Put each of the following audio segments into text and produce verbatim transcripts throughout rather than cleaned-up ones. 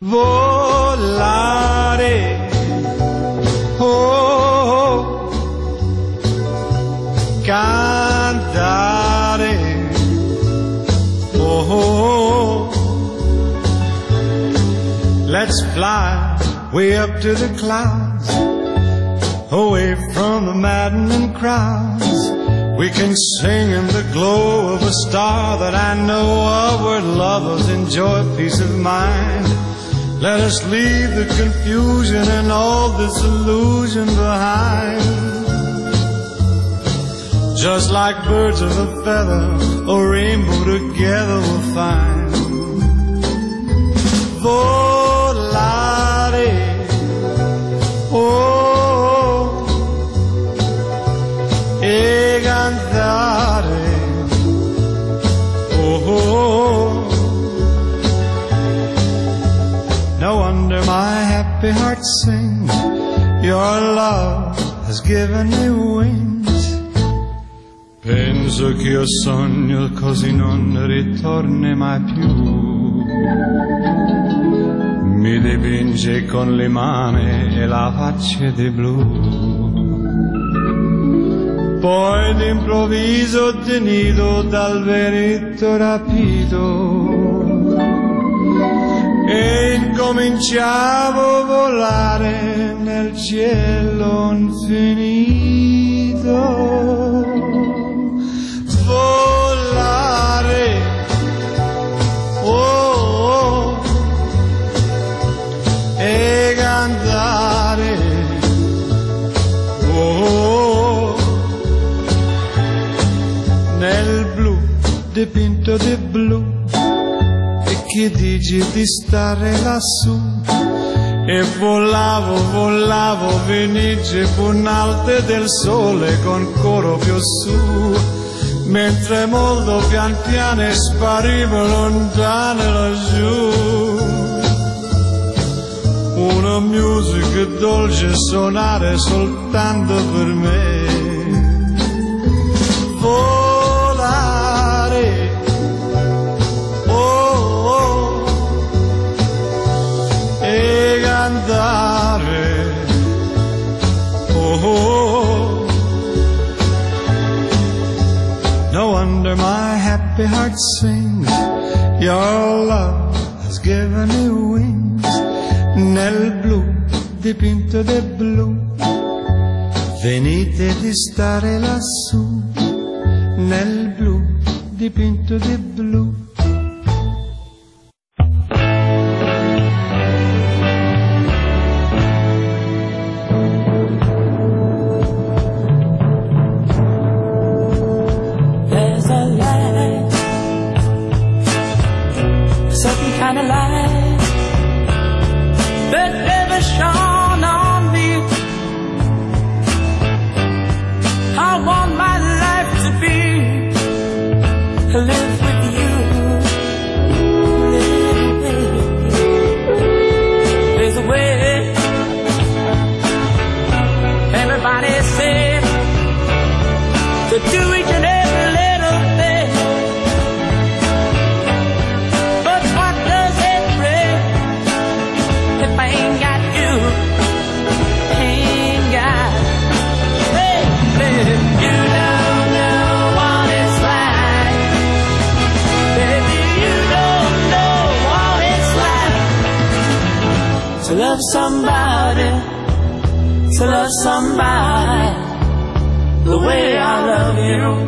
volare, oh, cantare, oh, let's fly way up to the clouds, away from the maddening crowds. We can sing in the glow of a star that I know of, where lovers enjoy peace of mind. Let us leave the confusion and all this illusion behind. Just like birds of a feather, a rainbow together we'll find. Volare, oh, e cantare, oh, oh. No wonder my happy heart sings. Your love has given me wings. Penso che io sogno così non ritorni mai più. Mi dipinge con le mani e la faccia di blu. Poi d'improvviso tenido dal vento rapito e incominciavo a volare nel cielo infinito. Volare, oh, oh, e cantare, oh, oh, nel blu dipinto di blu. Che dici di stare lassù? E volavo, volavo, venice punalte del sole con coro più su, mentre molto pian piano sparivo lontano laggiù. Una musica dolce suonare soltanto per me. Volare, cantare, oh, oh. No wonder my happy heart sings. Your love has given me wings. Nel blu dipinto di blu, venite di stare lassù. Nel blu dipinto di blu. Kind of light that never shone on me. I want my life to be to live with you, live with you. There's a way. Everybody said to do each and every little thing. I ain't got you, ain't got, hey, baby, you don't know what it's like, baby, you don't know what it's like to love somebody, to love somebody the way I love you.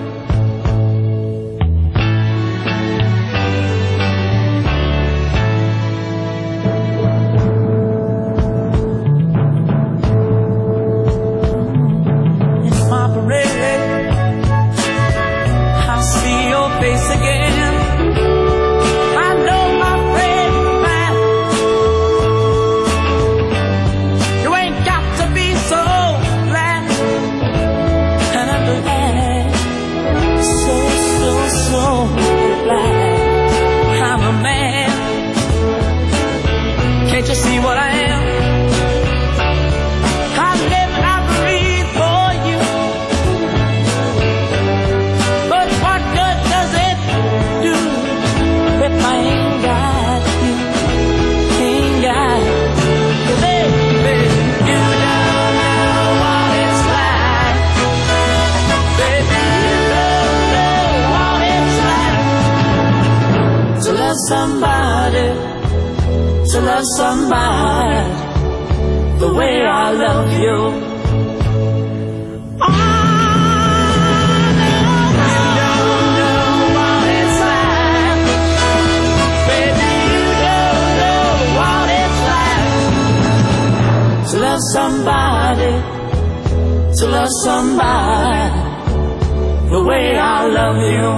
Face again, I know my friend man, you ain't got to be so glad, and I'm glad to love somebody the way I love you. Oh, no, you don't know what it's like. Baby, you don't know what it's like to love somebody, to love somebody the way I love you.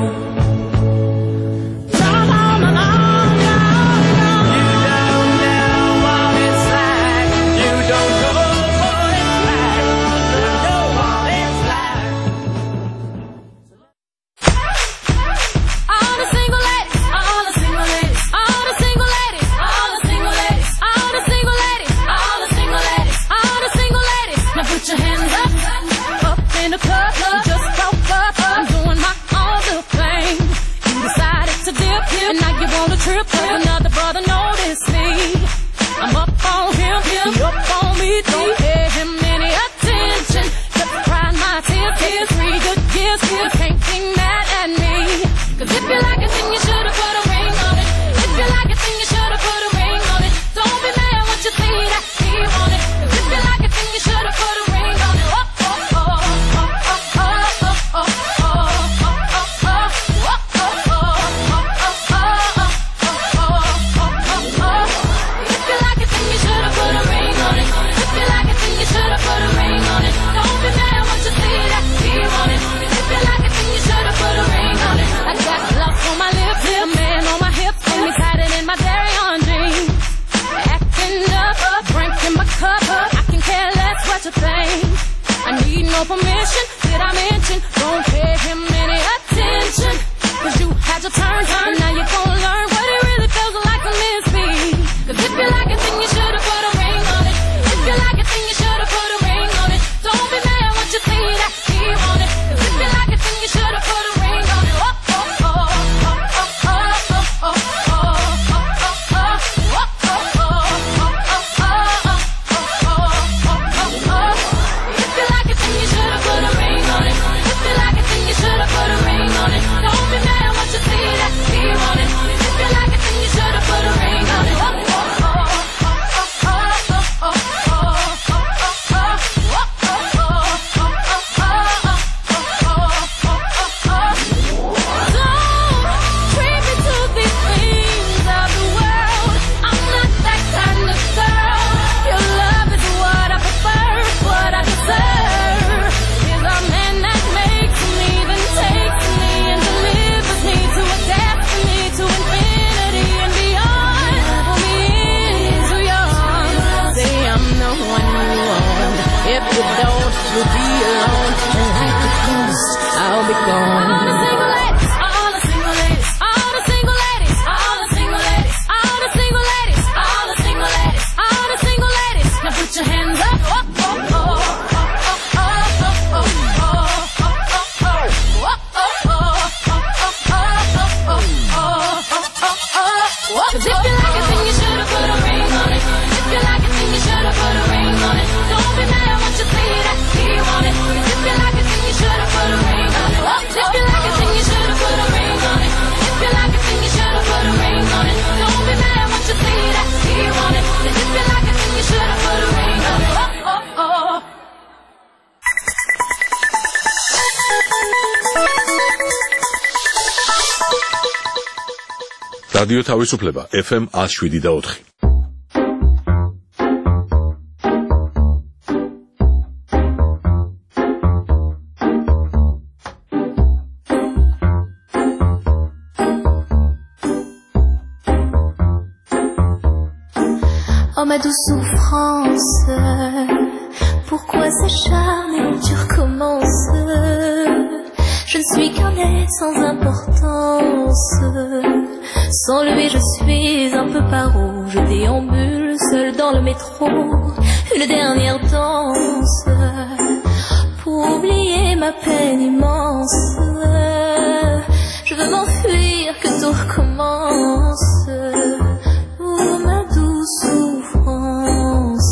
რადიო თავისუფლება ეფ ემ one oh seven და four. Oh ma douce souffrance, pourquoi s'acharner, tu recommences. Je ne suis qu'un être sans importance. Sans lui je suis un peu paro. Je déambule seul dans le métro. Une dernière danse pour oublier ma peine immense. Je veux m'enfuir, que tout recommence. Oh ma douce souffrance.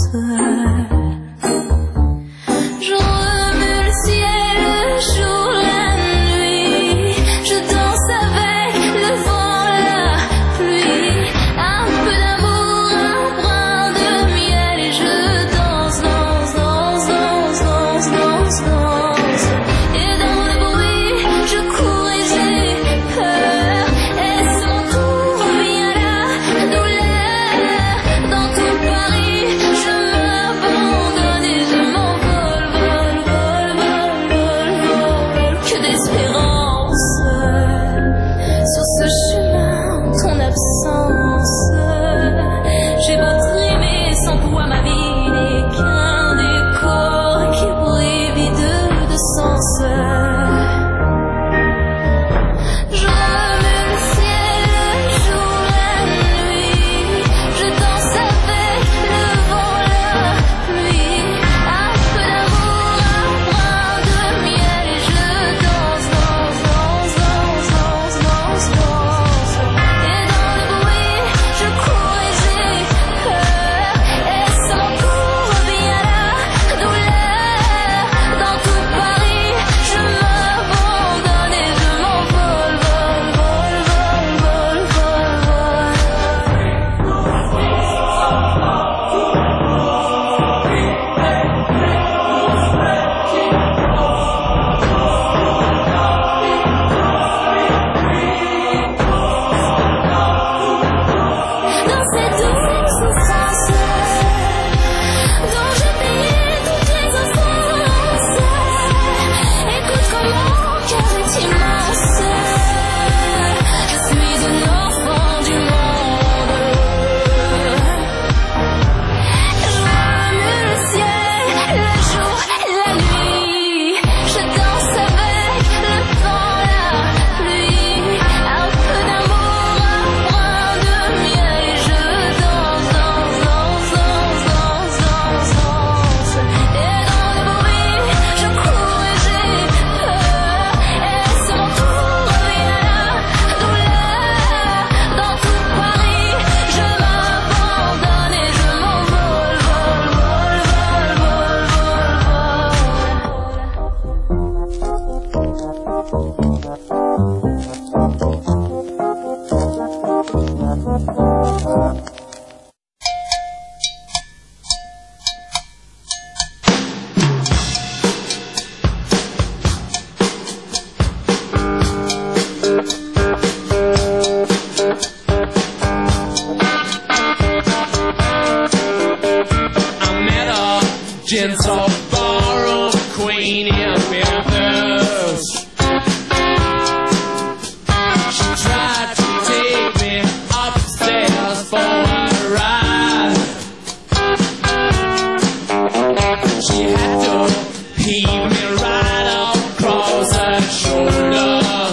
Je remue le ciel, le jour, la nuit. Je danse avec le vent, la pluie. Un peu d'amour, un gentle ballroom queen in Memphis. She tried to take me upstairs for a ride. She had to heave me right across her shoulder.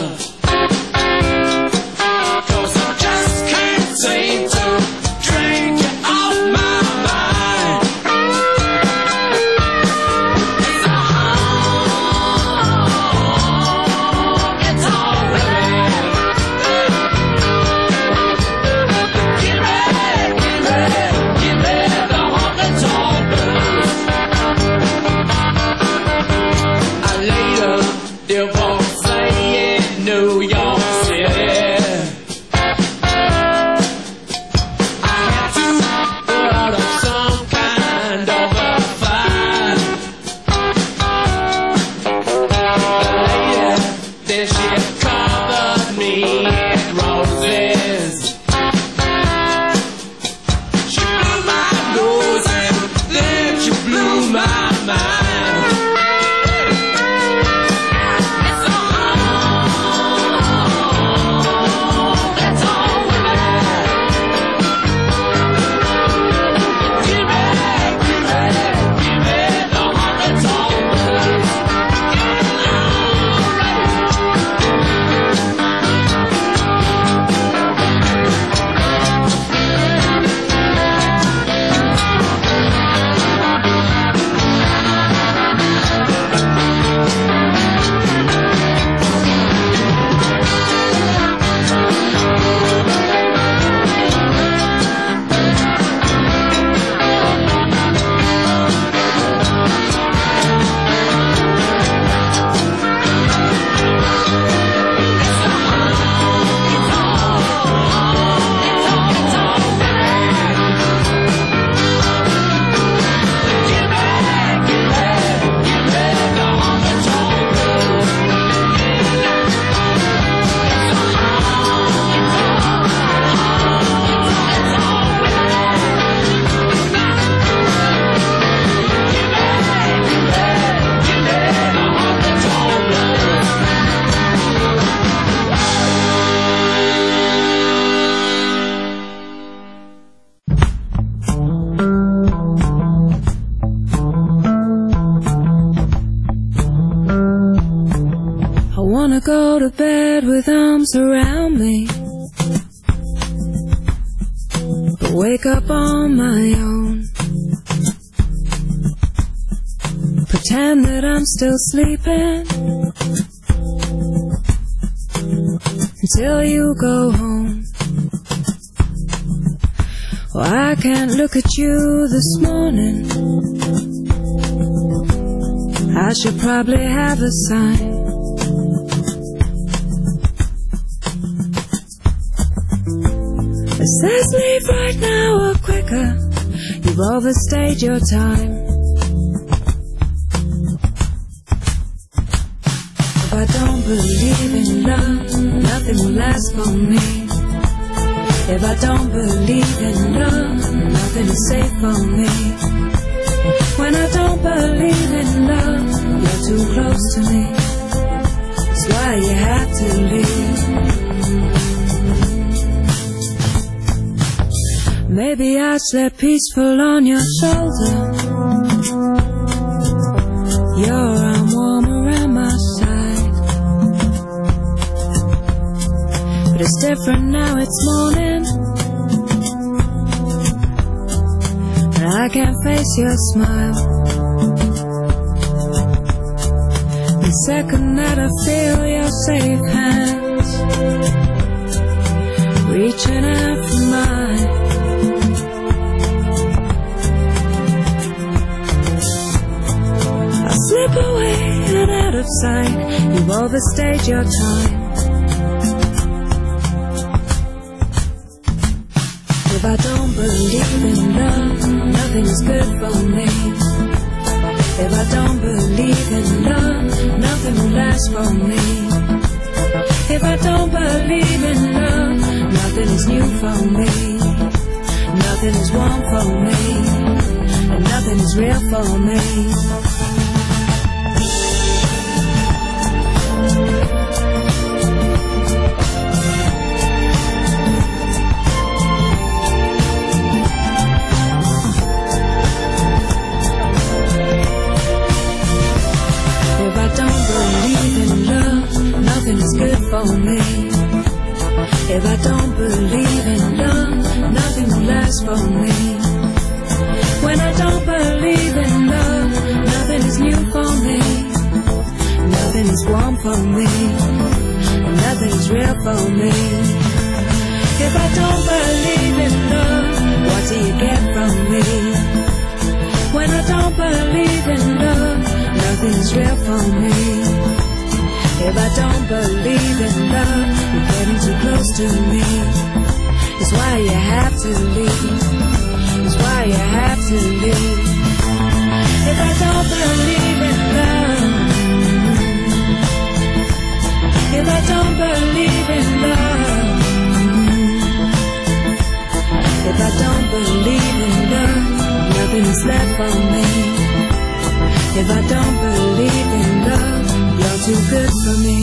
Go to bed with arms around me, but wake up on my own. Pretend that I'm still sleeping until you go home. Well, I can't look at you this morning. I should probably have a sign. It says leave right now or quicker, you've overstayed your time. If I don't believe in love, nothing will last for me. If I don't believe in love, nothing is safe for me. When I don't believe in love, you're too close to me. That's why you have to leave. Maybe I'd slept peaceful on your shoulder, your arm warm around my side. But it's different now, it's morning, and I can't face your smile. The second that I feel your safe hands reaching out for mine, slip away and out of sight. You've overstayed your time. If I don't believe in love, nothing is good for me. If I don't believe in love, nothing will last for me. If I don't believe in love, nothing is new for me. Nothing is warm for me. and nothing is real for me. If I don't believe in love, nothing is good for me. If I don't believe in love, nothing will last for me. When I don't believe in love, nothing is new for me. Nothing is warm for me. Nothing is real for me. If I don't believe in love, what do you get from me? When I don't believe in love, nothing is real for me. If I don't believe in love, you're getting too close to me. It's why you have to leave. It's why you have to leave. If I don't believe in love, if I don't believe in love, if I don't believe in love, nothing is left for me. If I don't believe in love, you're too good for me.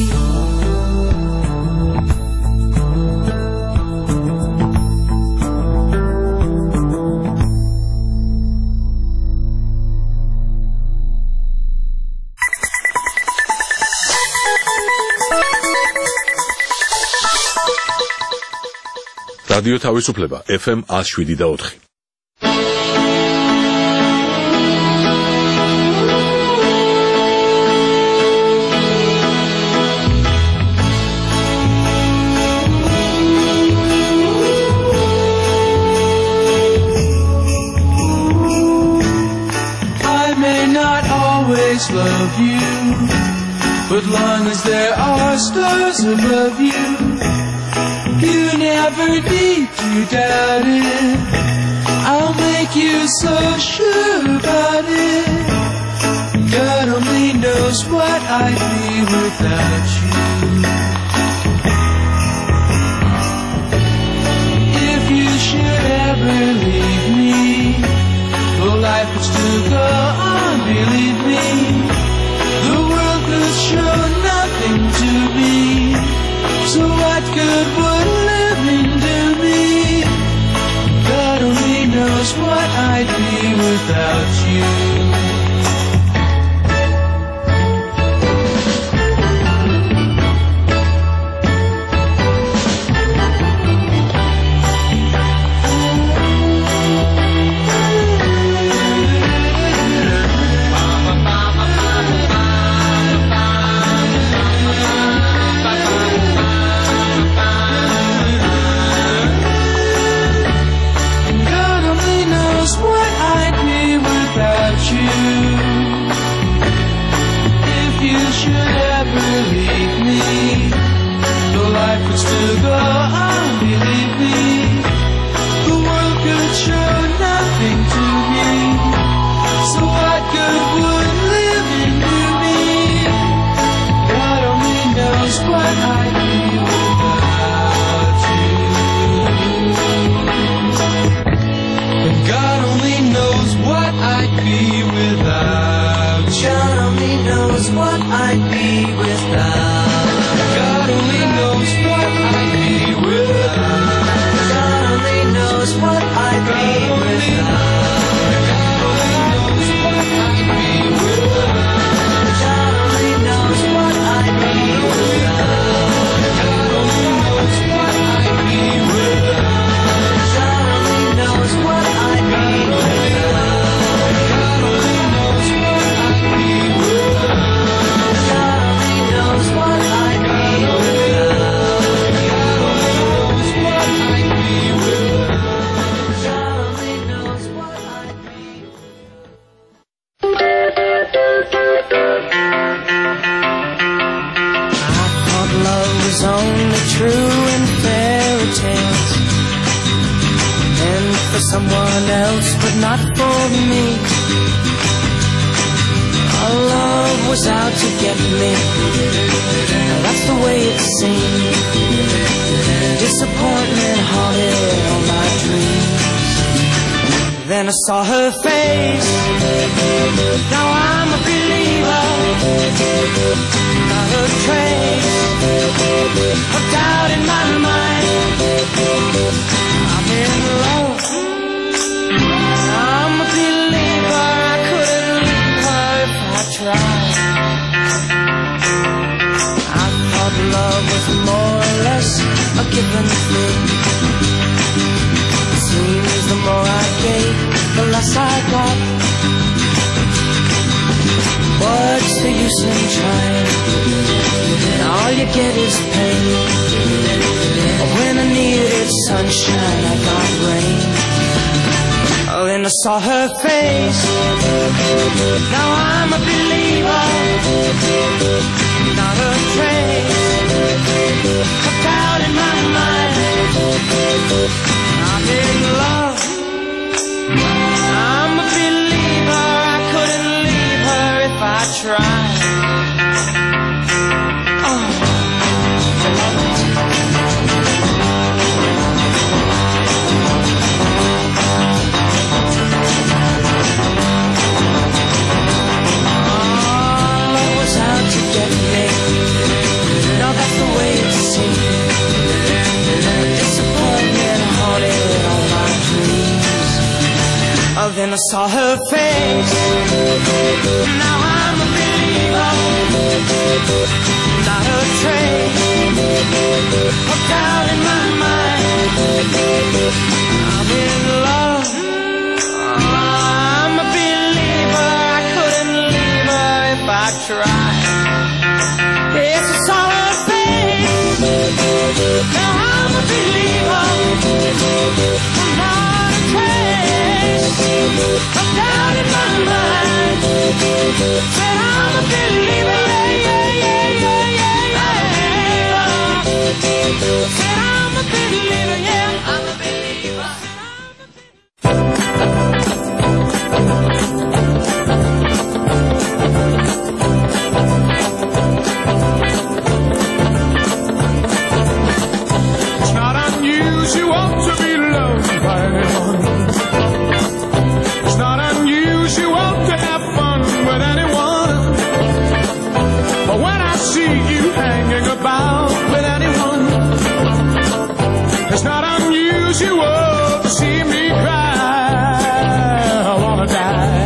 რადიო თავისუფლება ეფ ემ one oh seven და four. Love you, but long as there are stars above you, you never need to doubt it. I'll make you so sure about it. God only knows what I'd be without you. If you should ever leave me, well, life would still go on, believe me. The world could show nothing to me. So what good would living do me? God only knows what I'd be without you. someone else, but not for me. Our love was out to get me. That's the way it seemed. Disappointment haunted all my dreams. Then I saw her face. Now I'm a believer. Not a trace of doubt in my mind. I'm in love. I'm a believer. I couldn't leave her if I tried. I thought love was more or less a given thing. Seems the more I gave, the less I got. What's the use in trying? And all you get is pain. When I needed sunshine, I got rain. Oh, then I saw her face. Now I'm a believer. Not a trace of doubt in my mind. I'm in love. I'm a believer. I couldn't leave her if I tried. Oh. Love was out to get me. Now that's the way it seems. Disappointment haunted all my dreams. Oh, then I saw her face. Now I'm a believer. Not a trace of doubt in my mind. I'm in love. I'm a believer. I couldn't leave her if I tried. Yes, I saw her face. Now I'm a believer. Not a trace of doubt in my mind. Said I'm a believer. Yeah, yeah, yeah, yeah, yeah, yeah. Said I'm a believer. Yeah, I'm a believer. It's not unusual to be loved by anyone. It's not unusual to have fun with anyone. But when I see you hanging about with anyone, it's not unusual to see me cry. I wanna die.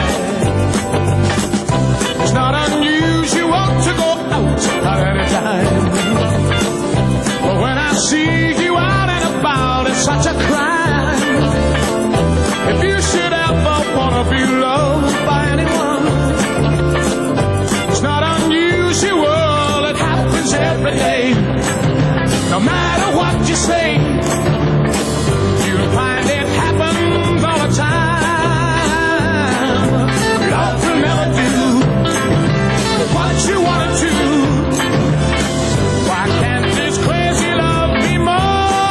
It's not unusual to go out at any time. But when I see you out and about, it's such a crime. If you should ever wanna be loved by anyone, it's not unusual, it happens every day. No matter what you say, you'll find it happens all the time. Love will never do what you wanna do. Why can't this crazy love be more?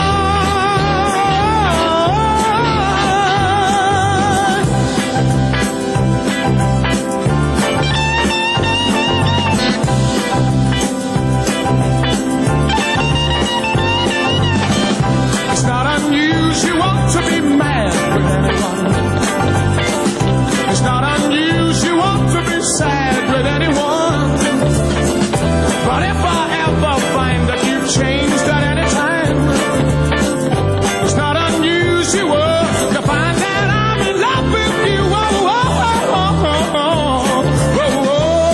It's not unusual to be mad with anyone. It's not unusual to be sad with anyone. But if I ever find that you've changed at any time, it's not unusual to find that I'm in love with you. Oh, oh, oh, oh, oh, oh, oh,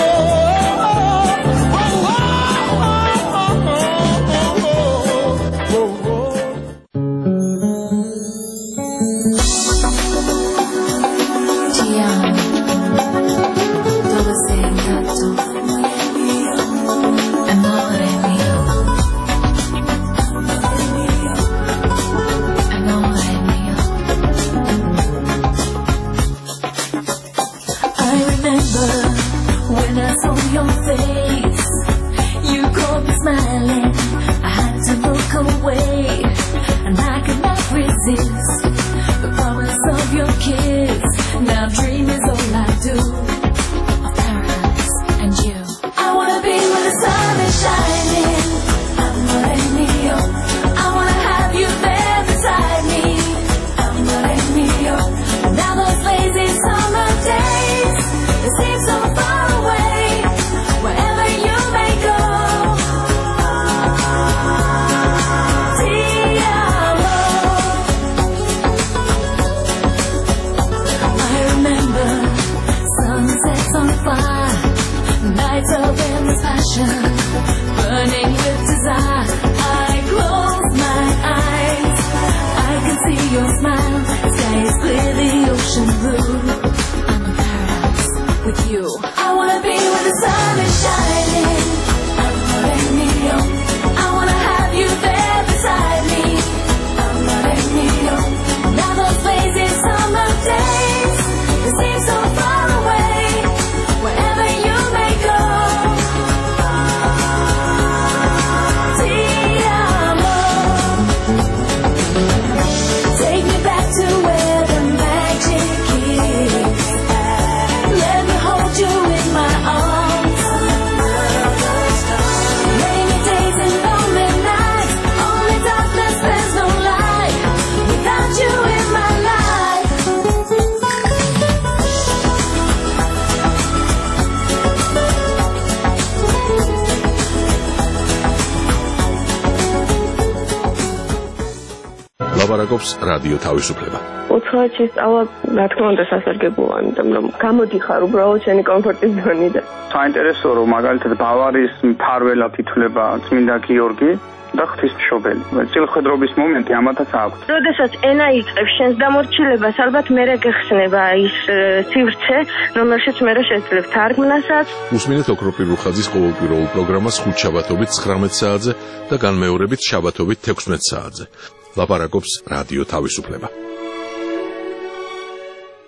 oh, oh, oh, oh. Ti amo, dove sei andato? Amore mio, amore mio. I remember when I saw your face, you caught me smiling. I had to look away, and I could not resist the promise of your kiss. Now dream is all I do of paradise and you. I wanna be where the sun is shining. Amore mio, I wanna have you there beside me. Amore mio, now those ocean, burning with desire. I close my eyes, I can see your smile. Sky is clear, the ocean blue. I'm in paradise with you. I wanna be where the sun is shining. Amore mio, I wanna have you there beside me. Amore mio, now those lazy summer days, they seem so far away. Wherever you may go, ti amo. Take me back to where the magic is. Let me hold you in my arms. Rainy days and lonely nights, only darkness, there's no light without you in my life. ლაპარაკობს რადიო თავისუფლება. უცხოეთში სწავლა, რა თქმა უნდა, სასარგებლოა, იმიტომ რომ გამოდიხარ უბრალოდ შენი კომფორტის ზონიდან. საინტერესოა, რომ მაგალითად ბავარიის მფარველად ითვლება წმინდა გიორგი და ღვთისმშობელი. წილხვედრობის მომენტი ამათაც აქვს. როდესაც ენა იწყებს შენს დამორჩილებას, ალბათ მერე გეხსნება ის სივრცე, რომელშიც მერე შეძლებ თარგმნასაც. უსმინეთ ოქროპირ რუხაძის ყოველკვირეულ პროგრამას ხუთშაბათობით ცხრამეტ საათზე და განმეორებით შაბათობით თექვსმეტ საათზე. ლაპარაკობს რადიო თავისუფლება.